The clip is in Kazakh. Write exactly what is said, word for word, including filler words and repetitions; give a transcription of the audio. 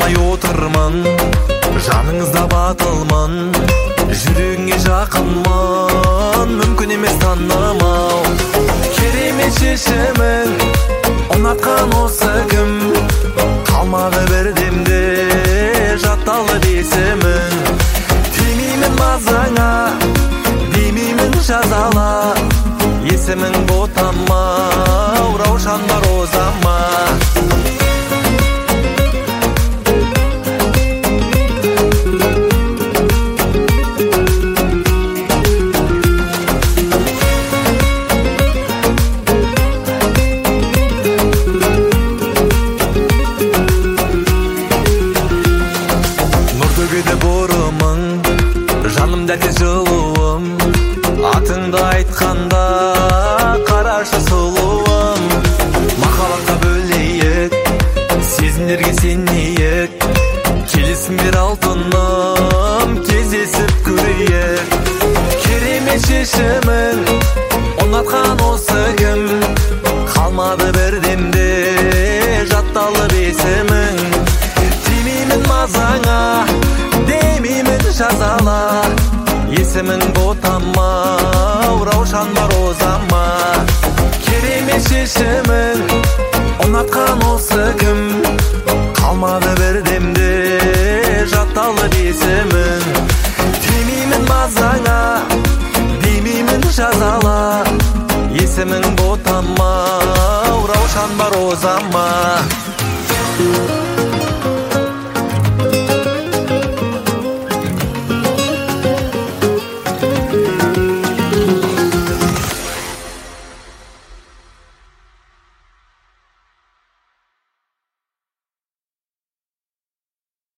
тыңдай отырмын, жаныңызда батылмын, жүрегіңе жақынмын, мүмкін емес танымау. Керемет шешімің, ұнатқан осы кім, қалмады бірдемде жатталып есімің. Тимеймін мазаңа, демеймін жазала, есімің ботама, раушан бар озама. Төгеді бұрымың, жаным дәте жылуым, атыңды айтқанда қарашы сұлуым. Махаббатқа бөлейік, сезімдерге сенейік, келесің бер алтыным, кездесіп көрейік. Керемет шешімің, ұнатқан осы кім, қалмады бірдемде жатталып есімің. Тимеймін мазаңа, демеймін жазала, есімің ботама, раушан бар озама. Керемет шешімің, ұнатқан осы кім, қалмады бірдемде жатталып есімің. Тимеймін мазаңа, демеймін жазала, есімің ботама, раушан бар озама.